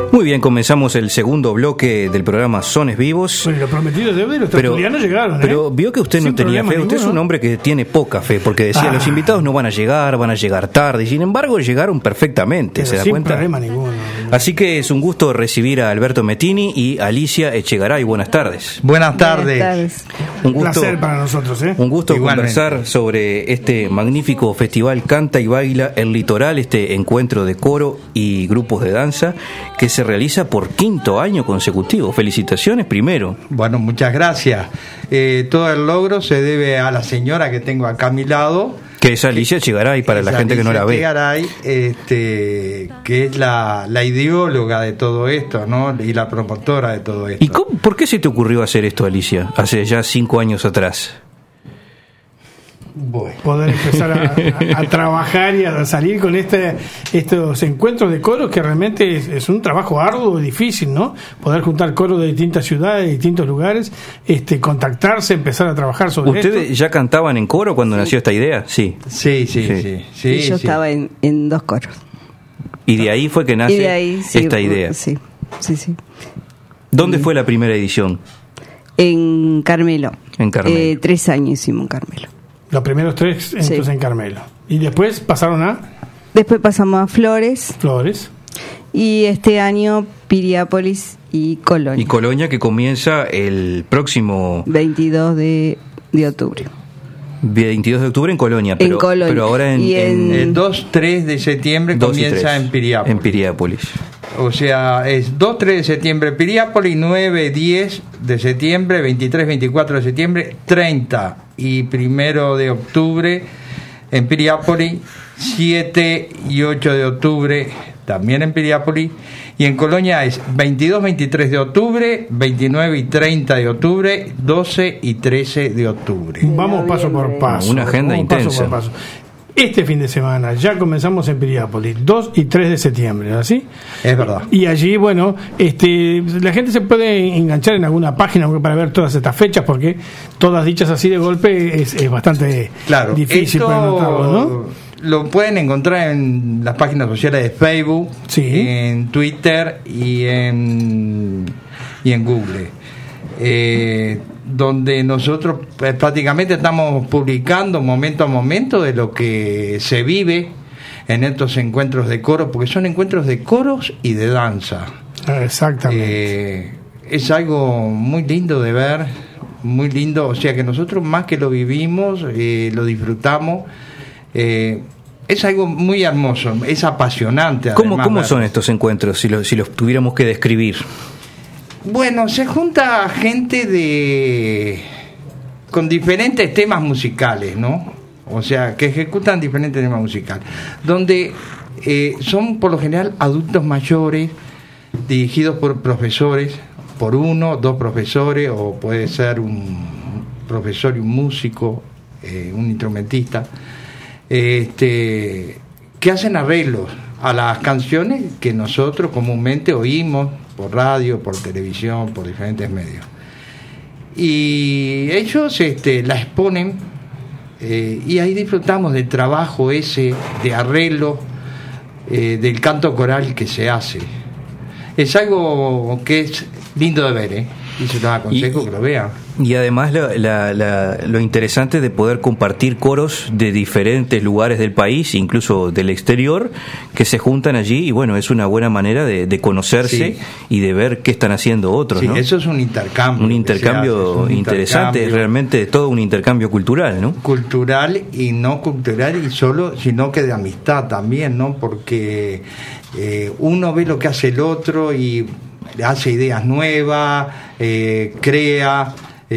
Muy bien, comenzamos el segundo bloque del programa Sones Vivos. Bueno, los prometidos de hoy, los tertulianos llegaron. Pero vio que usted no tenía fe. Usted es un hombre que tiene poca fe, porque decía, los invitados no van a llegar tarde. Y sin embargo, llegaron perfectamente, ¿se da cuenta? Sin problema ninguno. Así que es un gusto recibir a Alberto Mettini y Alicia Echegaray. Buenas tardes. Buenas tardes. Un placer para nosotros, ¿eh? Un gusto Igualmente. conversar sobre este magnífico festival Canta y Baila el Litoral, este encuentro de coro y grupos de danza que se realiza por 5º año consecutivo. Felicitaciones primero. Bueno, muchas gracias. Todo el logro se debe a la señora que tengo acá a mi lado, Que es Alicia Echegaray, para la gente que no la ve. Echegaray, que es la ideóloga de todo esto, ¿no? Y la promotora de todo esto. ¿Y por qué se te ocurrió hacer esto, Alicia, hace ya 5 años atrás? Bueno. Poder empezar a trabajar y a salir con estos encuentros de coros, que realmente es un trabajo arduo y difícil, ¿no? Poder juntar coros de distintas ciudades, de distintos lugares, contactarse, empezar a trabajar sobre esto. ¿Ustedes ya cantaban en coro cuando nació esta idea? Sí. Sí. Yo estaba en 2 coros. Y de ahí fue que nace esta idea. Sí. ¿Dónde fue la primera edición? En Carmelo. 3 años hicimos en Carmelo. Los primeros 3 entonces en Carmelo. Y después pasaron a Después pasamos a Flores. Y este año Piriápolis y Colonia. Y Colonia, que comienza el próximo 22 de octubre. 22 de octubre en Colonia, pero ahora el 2-3 de septiembre comienza en Piriápolis. En Piriápolis. O sea, es 2-3 de septiembre Piriápolis, 9-10 de septiembre, 23-24 de septiembre, 30 y 1 de octubre en Piriápolis, 7 y 8 de octubre también en Piriápolis, y en Colonia es 22-23 de octubre, 29 y 30 de octubre, 12 y 13 de octubre. Vamos paso por paso. Una agenda intensa. Paso por paso. Este fin de semana ya comenzamos en Piriápolis, 2 y 3 de septiembre, ¿así? Es verdad. Y allí, bueno, la gente se puede enganchar en alguna página para ver todas estas fechas, porque todas dichas así de golpe es bastante difícil para notarlo, ¿no? Lo pueden encontrar en las páginas sociales de Facebook, en Twitter y en Google. Donde nosotros prácticamente estamos publicando momento a momento de lo que se vive en estos encuentros de coro, porque son encuentros de coros y de danza. Exactamente. Es algo muy lindo de ver, muy lindo, o sea que nosotros más que lo vivimos, lo disfrutamos. Es algo muy hermoso, es apasionante. ¿Cómo son estos encuentros, si los tuviéramos que describir? Bueno, se junta gente con diferentes temas musicales, ¿no? O sea, que ejecutan diferentes temas musicales, donde son por lo general adultos mayores, dirigidos por profesores, por 1, 2 profesores, o puede ser un profesor y un músico, un instrumentista, que hacen arreglos a las canciones que nosotros comúnmente oímos por radio, por televisión, por diferentes medios. Y ellos la exponen, y ahí disfrutamos del trabajo ese de arreglo, del canto coral que se hace. Es algo que es lindo de ver, y se los aconsejo que lo vean. Y además lo interesante de poder compartir coros de diferentes lugares del país, incluso del exterior, que se juntan allí, y bueno, es una buena manera de conocerse y de ver qué están haciendo otros, ¿no? Eso es un intercambio. Un intercambio interesante, es realmente todo un intercambio cultural, ¿no? Cultural y no cultural sino que de amistad también, ¿no? Porque uno ve lo que hace el otro y hace ideas nuevas, crea.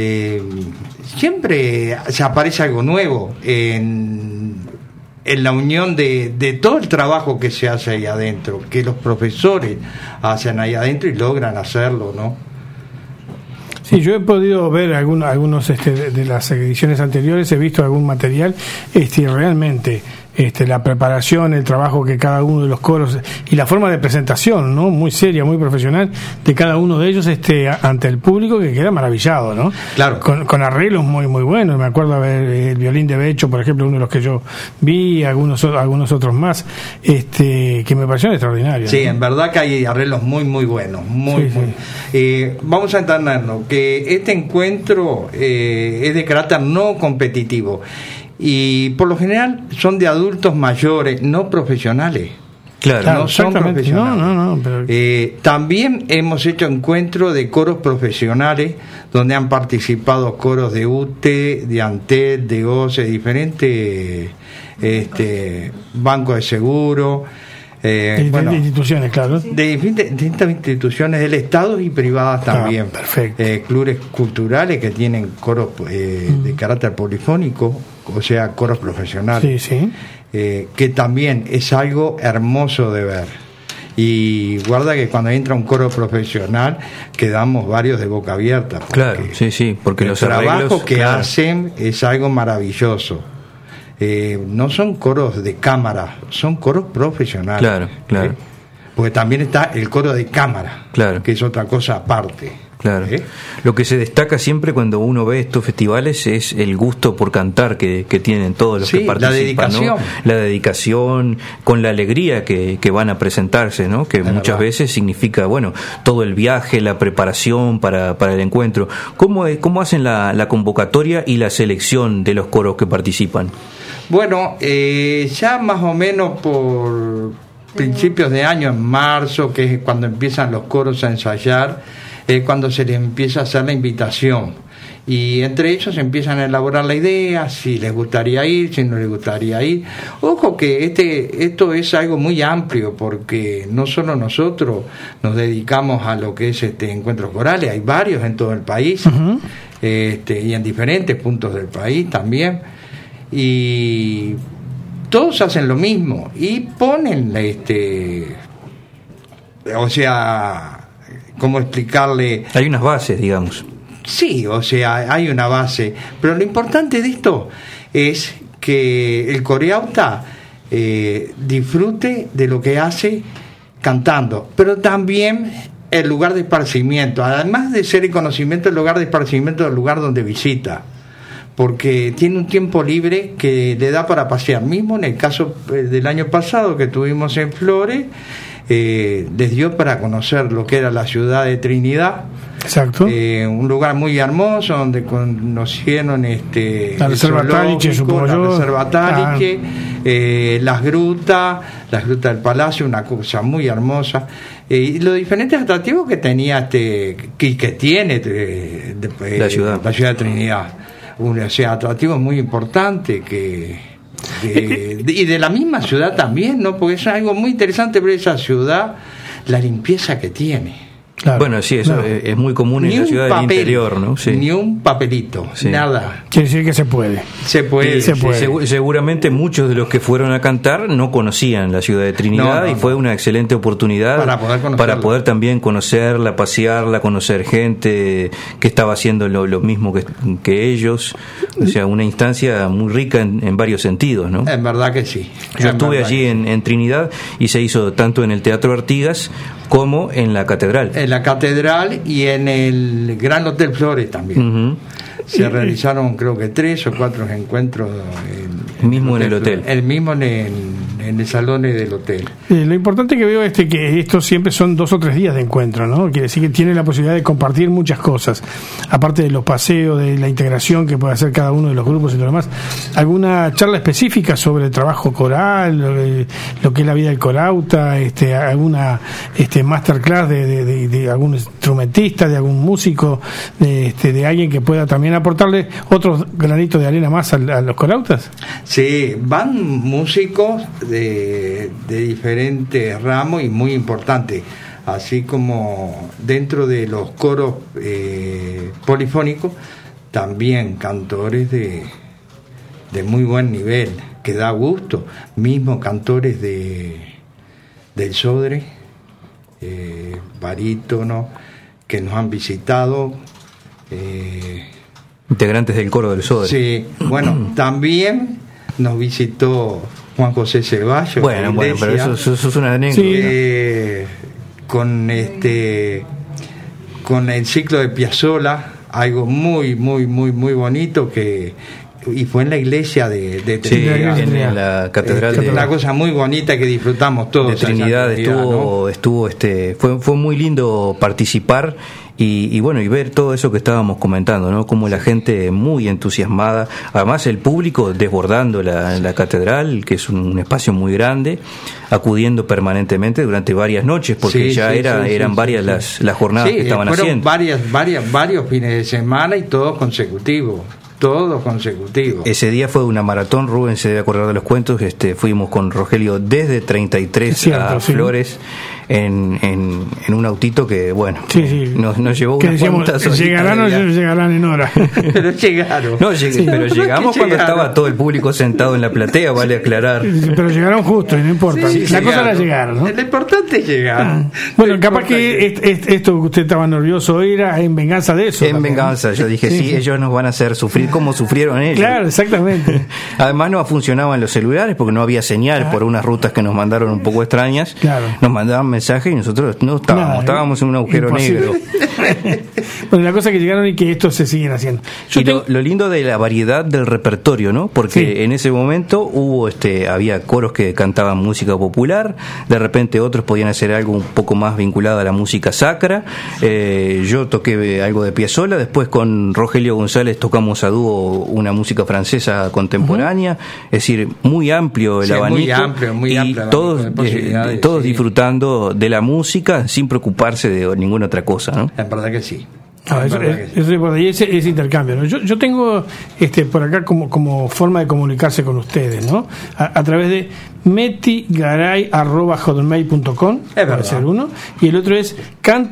Siempre se aparece algo nuevo en la unión de todo el trabajo que se hace ahí adentro, que los profesores hacen ahí adentro y logran hacerlo, ¿no? Sí, yo he podido ver algunos de las ediciones anteriores, he visto algún material, realmente la preparación, el trabajo que cada uno de los coros y la forma de presentación, ¿no? Muy seria, muy profesional de cada uno de ellos ante el público, que queda maravillado, ¿no? Claro. Con arreglos muy muy buenos. Me acuerdo ver el violín de Becho, por ejemplo, uno de los que yo vi, algunos otros más, que me parecieron extraordinarios. Sí, ¿no? En verdad que hay arreglos muy muy buenos, muy. Vamos a entendernos que este encuentro es de carácter no competitivo y por lo general son de adultos mayores, no profesionales. Claro, no son profesionales. Pero... también hemos hecho encuentros de coros profesionales donde han participado coros de UTE, de ANTED, de OCE, diferentes bancos de seguro. Instituciones, claro. De distintas instituciones del Estado y privadas también. Perfecto. Clubes culturales que tienen coros de carácter polifónico, o sea, coros profesionales. Sí. Que también es algo hermoso de ver. Y guarda que cuando entra un coro profesional quedamos varios de boca abierta. Claro, sí, porque los trabajo que claro, hacen es algo maravilloso. No son coros de cámara, son coros profesionales. Claro. Porque también está el coro de cámara, claro, que es otra cosa aparte. Claro. Lo que se destaca siempre cuando uno ve estos festivales es el gusto por cantar que tienen todos los que participan. La dedicación, con la alegría que van a presentarse, ¿no? Que muchas veces significa, todo el viaje, la preparación para el encuentro. ¿Cómo hacen la convocatoria y la selección de los coros que participan? Bueno, ya más o menos por principios de año, en marzo, que es cuando empiezan los coros a ensayar, cuando se les empieza a hacer la invitación y entre ellos empiezan a elaborar la idea, si les gustaría ir, si no les gustaría ir. Ojo que esto es algo muy amplio, porque no solo nosotros nos dedicamos a lo que es encuentros corales, hay varios en todo el país. Uh-huh. Y en diferentes puntos del país también, y todos hacen lo mismo y ponen o sea, ¿cómo explicarle? Hay unas bases, digamos. Sí, o sea, hay una base, pero lo importante de esto es que el coreauta disfrute de lo que hace cantando, pero también el lugar de esparcimiento, además de ser el conocimiento, el lugar de esparcimiento del lugar donde visita, porque tiene un tiempo libre que le da para pasear. Mismo en el caso del año pasado que tuvimos en Flores, les dio para conocer lo que era la ciudad de Trinidad. Exacto. Un lugar muy hermoso donde conocieron la reserva Taliche, supongo yo. La reserva Taliche, las grutas del palacio, una cosa muy hermosa, y los diferentes atractivos que tenía que tiene la ciudad de Trinidad. O sea, atractivos muy importantes y de la misma ciudad también, ¿no? Porque es algo muy interesante ver esa ciudad, la limpieza que tiene. Claro. Bueno, sí, eso es muy común en la ciudad del interior, ¿no? Sí. Ni un papelito, nada. Quiere decir que se puede. Se puede. Seguramente muchos de los que fueron a cantar no conocían la ciudad de Trinidad, y fue una excelente oportunidad para poder también conocerla, pasearla, conocer gente que estaba haciendo lo mismo que ellos. O sea, una instancia muy rica en varios sentidos, ¿no? En verdad que sí. Yo estuve allí en Trinidad y se hizo tanto en el Teatro Artigas como en la Catedral. En la Catedral y en el Gran Hotel Flores también. Uh-huh. Se realizaron, creo que 3 o 4 encuentros mismo en el hotel. El mismo en el salón del hotel. Lo importante que veo es que estos siempre son 2 o 3 días de encuentro, ¿no? Quiere decir que tiene la posibilidad de compartir muchas cosas, aparte de los paseos, de la integración que puede hacer cada uno de los grupos y todo lo demás. ¿Alguna charla específica sobre el trabajo coral, lo que es la vida del corauta, alguna masterclass de algún instrumentista, de algún músico, de alguien que pueda también aportarle otros granitos de arena más a los corautas? Sí, van músicos de diferentes ramos y muy importantes, así como dentro de los coros polifónicos, también cantores de muy buen nivel, que da gusto, mismo cantores del Sodre, barítono, que nos han visitado. Integrantes del coro del Sodre. Sí, bueno, también nos visitó Juan José Ceballos. Bueno, pero eso es una anécdota. Con el ciclo de Piazzolla, algo muy, muy, muy, muy bonito y fue en la iglesia de Trinidad, en la catedral una cosa muy bonita que disfrutamos todos de Trinidad, fue muy lindo participar y bueno, y ver todo eso que estábamos comentando, ¿no? Como la gente muy entusiasmada, además el público desbordando la catedral, que es un espacio muy grande, acudiendo permanentemente durante varias noches, porque eran varias las jornadas que estaban haciendo. Varios fines de semana y todos consecutivos. Ese día fue una maratón, Rubén se debe acordar de los cuentos. Fuimos con Rogelio desde 33 a Flores en un autito que, bueno, nos llevó unas cuantas horitas. ¿Llegarán o no llegarán en hora? Pero llegaron. Pero llegamos cuando estaba todo el público sentado en la platea, vale aclarar. Pero llegaron justo, y no importa. La cosa era llegar, ¿no? Lo importante es llegar. Bueno, capaz que esto que usted estaba nervioso era en venganza de eso. En venganza, yo dije, ellos nos van a hacer sufrir como sufrieron ellos. Claro, exactamente. Además no funcionaban los celulares porque no había señal por unas rutas que nos mandaron un poco extrañas. Claro. Nos mandaban mensajes y nosotros no estábamos en un agujero negro. Bueno, la cosa es que llegaron y que estos se siguen haciendo. Lo lindo de la variedad del repertorio, ¿no? Porque en ese momento había coros que cantaban música popular, de repente otros podían hacer algo un poco más vinculado a la música sacra. Yo toqué algo de Piazzolla, después con Rogelio González tocamos a dúo una música francesa contemporánea, es decir, muy amplio el abanico, muy amplio, todos disfrutando de la música sin preocuparse de ninguna otra cosa, ¿no? La verdad que sí. Ese intercambio, ¿no? Yo tengo por acá como forma de comunicarse con ustedes, ¿no? A través de metigaray@hotmail.com, puede ser uno, y el otro es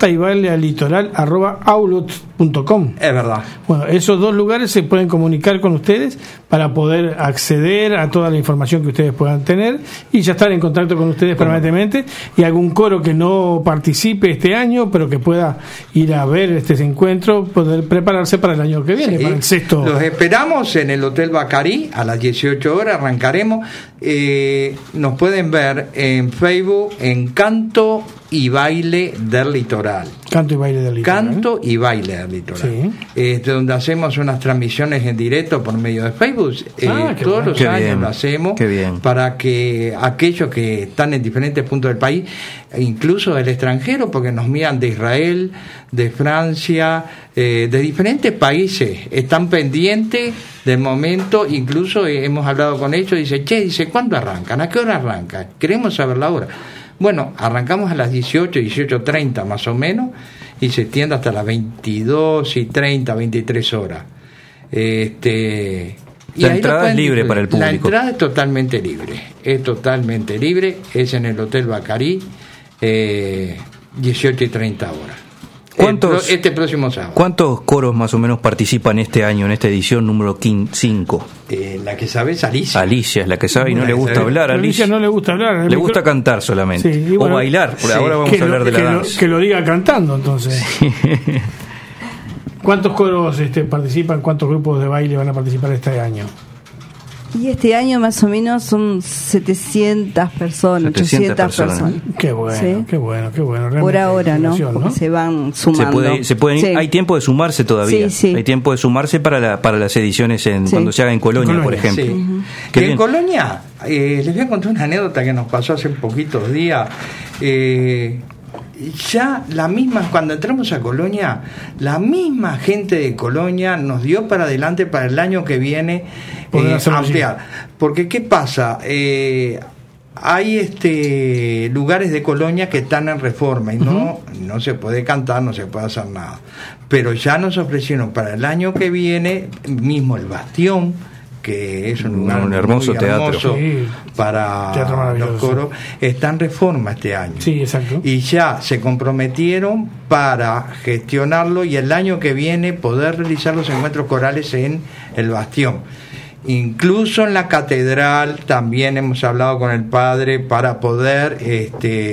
cantaybailelitoral@outlook.com. Es verdad. Bueno, esos dos lugares se pueden comunicar con ustedes para poder acceder a toda la información que ustedes puedan tener y ya estar en contacto con ustedes permanentemente, y algún coro que no participe este año pero que pueda ir a ver este encuentro, poder prepararse para el año que viene, para el sexto. Los esperamos en el Hotel Baccarí a las 18 horas, arrancaremos. Nos pueden ver en Facebook en Canto y Baile del Litoral. Canto y Baile del Litoral. Sí. Donde hacemos unas transmisiones en directo por medio de Facebook. Todos los años lo hacemos para que aquellos que están en diferentes puntos del país, incluso del extranjero, porque nos miran de Israel, de Francia, de diferentes países, están pendientes del momento. Incluso hemos hablado con ellos, dice, ¿cuándo arrancan? ¿A qué hora arrancan? Queremos saber la hora. Bueno, arrancamos a las 18:30 más o menos, y se extiende hasta las 22:30, 23 horas. La entrada es libre para el público. La entrada es totalmente libre, es en el Hotel Baccarí, 18:30 horas. Este próximo sábado. ¿Cuántos coros más o menos participan este año, en esta edición número 5? La que sabe es Alicia. Alicia es la que sabe y no le gusta hablar. Alicia no le gusta hablar. Le gusta cantar solamente. Sí, bueno, o bailar. Ahora vamos a hablar de la danza. Que lo diga cantando, entonces. Sí. ¿Cuántos coros participan? ¿Cuántos grupos de baile van a participar este año? Y este año más o menos son 700 personas, 800 personas. Qué bueno, ¿sí? qué bueno. Realmente por ahora, ¿no? Porque se van sumando. Hay tiempo de sumarse todavía. Sí. Hay tiempo de sumarse para las ediciones cuando se haga en Colonia, por ejemplo. Sí. En Colonia, les voy a contar una anécdota que nos pasó hace poquitos días. Ya cuando entramos a Colonia, la misma gente de Colonia nos dio para adelante para el año que viene ampliar. Porque ¿qué pasa? Hay lugares de Colonia que están en reforma y no se puede cantar, no se puede hacer nada. Pero ya nos ofrecieron para el año que viene mismo el Bastión, que es un lugar un hermoso teatro para los coros, está en reforma este año. Sí, exacto. Y ya se comprometieron para gestionarlo y el año que viene poder realizar los encuentros corales en el Bastión. Incluso en la catedral también hemos hablado con el padre para poder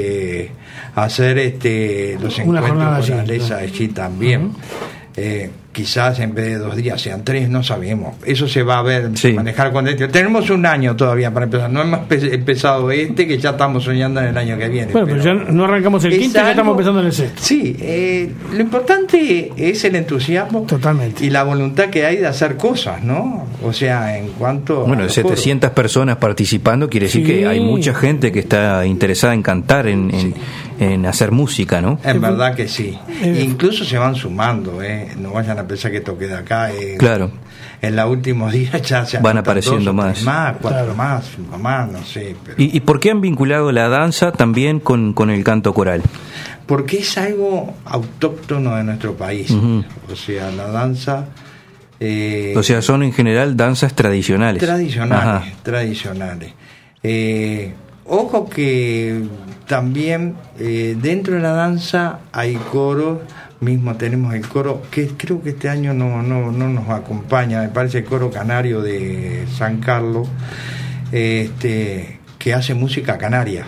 hacer los encuentros corales allí también. quizás en vez de 2 días sean 3, no sabemos. Eso se va a ver, manejar con esto. Tenemos un año todavía para empezar. No hemos empezado que ya estamos soñando en el año que viene. Bueno, pero ya no arrancamos el quinto, ya estamos empezando en el sexto. Sí, lo importante es el entusiasmo. Totalmente. Y la voluntad que hay de hacer cosas, ¿no? O sea, en cuanto... Bueno, 700 personas participando, quiere decir que hay mucha gente que está interesada en cantar, en hacer música, ¿no? En verdad que sí. Incluso se van sumando, no vayan a pensar que esto queda acá. Claro. En los últimos días ya se van apareciendo 2 o 3 más. 4 más, 5 más, no sé. Pero... ¿Y por qué han vinculado la danza también con el canto coral? Porque es algo autóctono de nuestro país. Uh-huh. O sea, la danza... o sea, son en general danzas tradicionales. Tradicionales. Ojo que también dentro de la danza hay coros, mismo tenemos el coro, que creo que este año no nos acompaña, me parece el coro canario de San Carlos, que hace música canaria.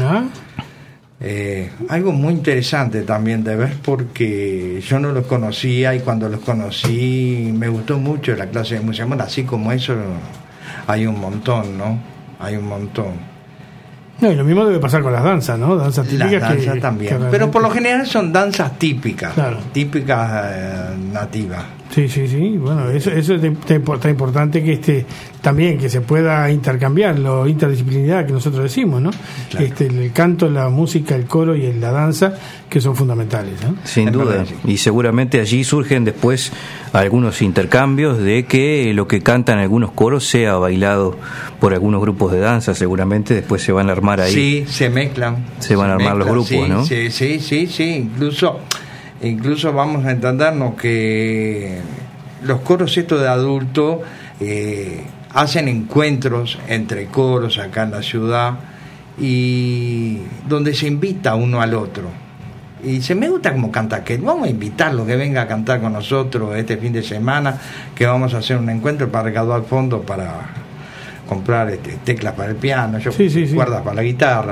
Algo muy interesante también de ver, porque yo no los conocía y cuando los conocí me gustó mucho la clase de música. Bueno, así como eso hay un montón, ¿no? Hay un montón. No, y lo mismo debe pasar con las danzas, ¿no? Danzas típicas. Las danzas también. Realmente... Pero por lo general son danzas típicas. Claro. Típicas nativas. Sí. Bueno, eso es tan importante que también que se pueda intercambiar, la interdisciplinaridad que nosotros decimos, ¿no? Claro. El canto, la música, el coro y la danza, que son fundamentales, ¿no? Sin duda. Y seguramente allí surgen después algunos intercambios de que lo que cantan algunos coros sea bailado por algunos grupos de danza. Seguramente después se van a armar ahí. Sí, se mezclan. Se van a armar los grupos, sí, ¿no? Sí. Incluso vamos a entendernos que los coros estos de adultos hacen encuentros entre coros acá en la ciudad, y donde se invita uno al otro. Y me gusta como canta aquel. Vamos a invitarlo que venga a cantar con nosotros este fin de semana, que vamos a hacer un encuentro para recaudar fondos para comprar teclas para el piano, cuerdas para la guitarra.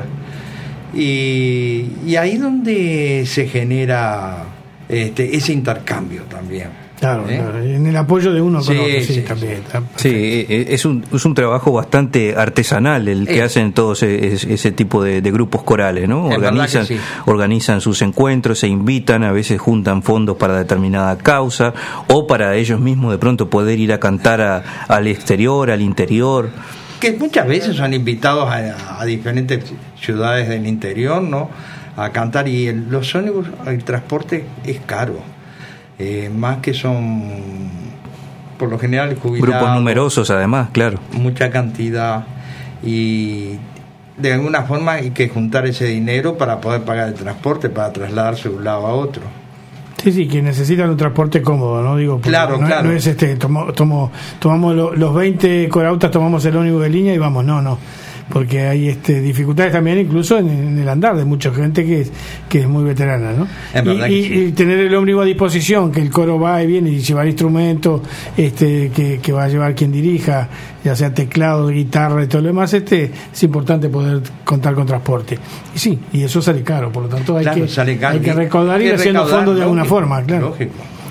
Y ahí donde se genera ese intercambio también. Claro, en el apoyo de uno con otro, también. Sí, es un trabajo bastante artesanal el que hacen todos ese tipo de grupos corales, ¿no? Organizan sus encuentros, se invitan, a veces juntan fondos para determinada causa, o para ellos mismos de pronto poder ir a cantar al exterior, al interior. Que muchas veces son invitados a diferentes ciudades del interior, ¿no? A cantar, y los ómnibus, el transporte es caro. Más que son por lo general jubilados, grupos numerosos además, claro, mucha cantidad, y de alguna forma hay que juntar ese dinero para poder pagar el transporte, para trasladarse de un lado a otro. Sí, que necesitan un transporte cómodo, ¿no? Digo, claro. No es tomamos los 20 corautas, tomamos el ómnibus de línea y vamos, no. Porque hay dificultades también incluso en el andar de mucha gente que es muy veterana, ¿no? Y tener el ómnibus a disposición, que el coro va y viene, y llevar instrumentos que va a llevar quien dirija, ya sea teclado, guitarra y todo lo demás, es importante poder contar con transporte. Y sí, y eso sale caro, por lo tanto hay que recaudar y haciendo fondos de alguna forma, claro. Lógico.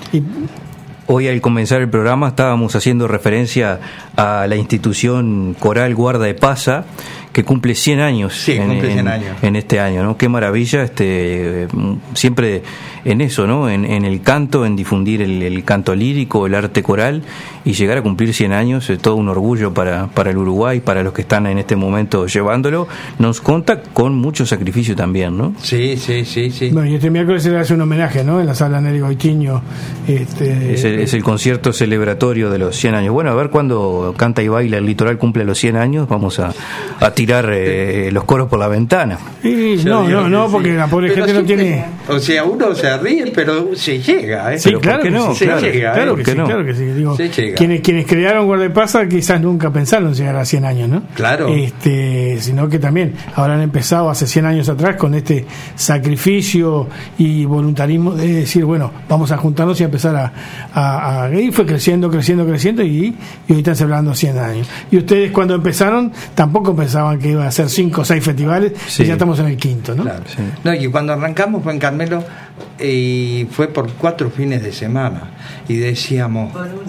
Hoy, al comenzar el programa, estábamos haciendo referencia a la institución coral Guarda de Pasa, que cumple 100 años, en este año, ¿no? Qué maravilla, siempre en eso, ¿no? En el canto, en difundir el canto lírico, el arte coral, y llegar a cumplir 100 años es todo un orgullo para el Uruguay, para los que están en este momento llevándolo. Nos conta con mucho sacrificio también, ¿no? Sí. Bueno, y este miércoles se le hace un homenaje, ¿no? En la sala Nelly Goitiño. Es el concierto celebratorio de los 100 años. Bueno, a ver cuándo Canta y Baila el Litoral cumple los 100 años, vamos a tirar los coros por la ventana. No, porque la pobre gente no tiene... O sea, uno se ríe, pero se llega, ¿eh? Sí, claro que no. Claro que sí. Digo, quienes crearon Guardapasa quizás nunca pensaron llegar a 100 años, ¿no? Claro. Sino que también habrán empezado hace 100 años atrás con este sacrificio y voluntarismo de decir, bueno, vamos a juntarnos y a empezar y fue creciendo y hoy están celebrando 100 años. Y ustedes cuando empezaron tampoco pensaban pensaban que iba a ser 5 o 6 festivales, y ya estamos en el quinto, ¿no? Claro. Sí. No, y cuando arrancamos fue en Carmelo, y fue por 4 fines de semana, y decíamos,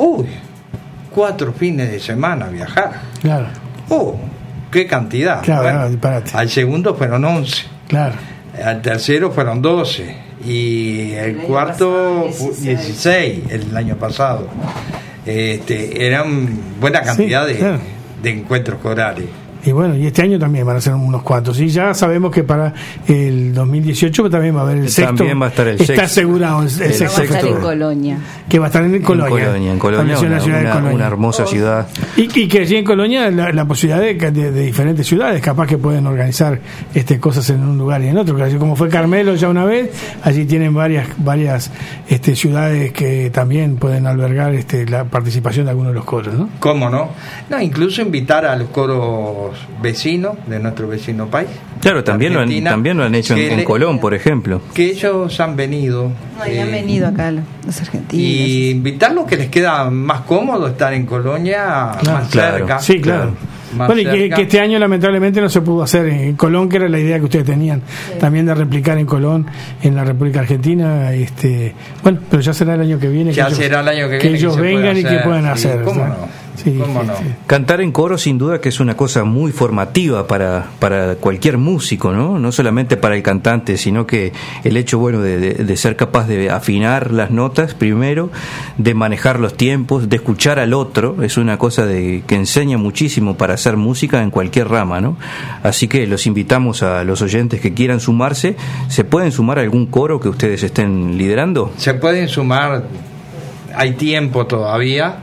4 fines de semana viajar. Claro. ¡Qué cantidad! Claro, bueno, disparate. Al segundo fueron 11. Claro. Al tercero fueron 12. Y el cuarto 16 el año pasado. Eran buena cantidad de encuentros corales. Y bueno, y este año también van a ser unos cuantos. Y ya sabemos que para el 2018 también va a haber el sexto. También va a estar el sexto. Está asegurado el sexto. Va a estar en Colonia. Que va a estar en Colonia. En Colonia, una hermosa ciudad. Y que allí en Colonia la posibilidad de diferentes ciudades, capaz que pueden organizar cosas en un lugar y en otro. Como fue Carmelo ya una vez, allí tienen varias ciudades que también pueden albergar la participación de algunos de los coros, ¿no? ¿Cómo no? No, incluso invitar a los coros vecinos de nuestro vecino país. Claro, también lo han hecho en Colón, por ejemplo. Que ellos han venido. Han venido acá los argentinos. Y invitarlos, que les queda más cómodo estar en Colonia, más cerca. Sí, claro. Bueno, y que este año lamentablemente no se pudo hacer en Colón, que era la idea que ustedes tenían también de replicar en Colón, en la República Argentina. Bueno, pero ya será el año que viene. Será el año que viene. Que ellos vengan y que puedan hacer. ¿Cómo no? ¿Cómo no? Cantar en coro sin duda que es una cosa muy formativa para cualquier músico, ¿no? No solamente para el cantante, sino que el hecho de ser capaz de afinar las notas primero, de manejar los tiempos, de escuchar al otro, es una cosa que enseña muchísimo para hacer música en cualquier rama, ¿no? Así que los invitamos a los oyentes que quieran sumarse. ¿Se pueden sumar a algún coro que ustedes estén liderando? Se pueden sumar, hay tiempo todavía.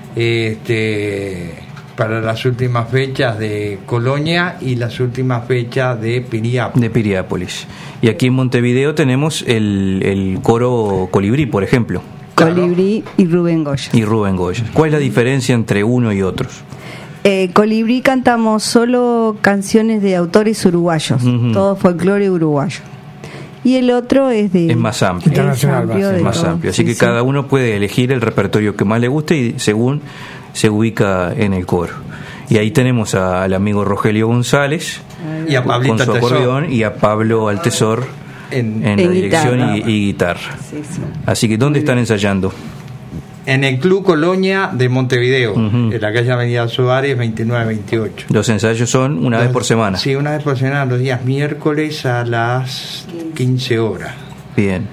Para las últimas fechas de Colonia y las últimas fechas de Piriápolis. Y aquí en Montevideo tenemos el coro Colibrí, por ejemplo. Colibrí y Rubén Goya. ¿Cuál es la diferencia entre uno y otros? Colibrí cantamos solo canciones de autores uruguayos, todo folclore uruguayo. Y el otro es más amplio, internacional, es más amplio. Así que cada uno puede elegir el repertorio que más le guste y según se ubica en el coro. Y ahí tenemos al amigo Rogelio González y a Pablito con su acordeón y a Pablo Altesor en la dirección y guitarra. Así que ¿dónde están ensayando? En el Club Colonia de Montevideo, en la calle Avenida Suárez 29-28. Los ensayos son una vez por semana. Sí, una vez por semana, los días miércoles a las 15 horas. Bien.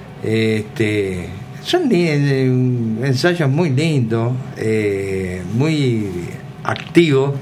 Son ensayos muy lindos, muy activos,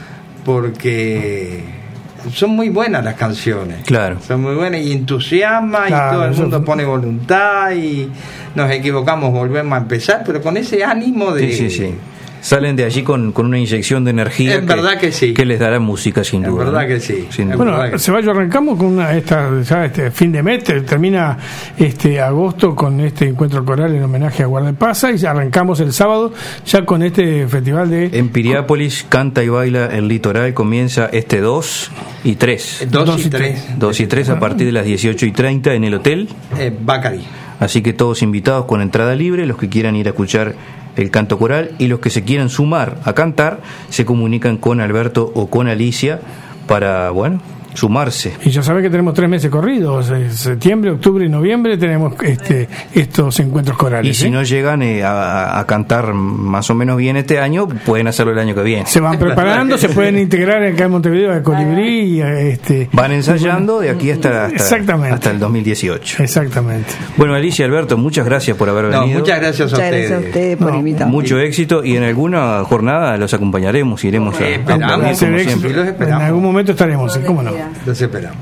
porque son muy buenas las canciones. Claro. Son muy buenas y entusiasma, y todo el mundo pone voluntad, y nos equivocamos, volvemos a empezar, pero con ese ánimo de... Sí. Salen de allí con una inyección de energía. Es verdad que sí. Que les dará música, sin duda. Es verdad que sí. Bueno, Ceballos, arrancamos con este fin de mes, termina agosto con este encuentro coral en homenaje a Guardaespasa, y arrancamos el sábado ya con este festival de... En Piriápolis canta y baila el litoral, comienza 2 y 3. 2 y 3 a partir de las 18:30 en el hotel Bacari. Así que todos invitados con entrada libre, los que quieran ir a escuchar el canto coral, y los que se quieran sumar a cantar se comunican con Alberto o con Alicia para, sumarse. Y ya saben que tenemos 3 meses corridos, septiembre, octubre y noviembre tenemos estos encuentros corales. Y si no llegan a cantar más o menos bien este año, pueden hacerlo el año que viene. Se van preparando, se pueden integrar acá en Montevideo al Colibrí. Van ensayando de aquí hasta el 2018. Exactamente. Bueno, Alicia, Alberto, muchas gracias por haber venido. Muchas gracias a ustedes por invitarme. Mucho éxito, y en alguna jornada los acompañaremos, iremos a esperamos, en algún momento estaremos, ¿cómo no? Los esperamos.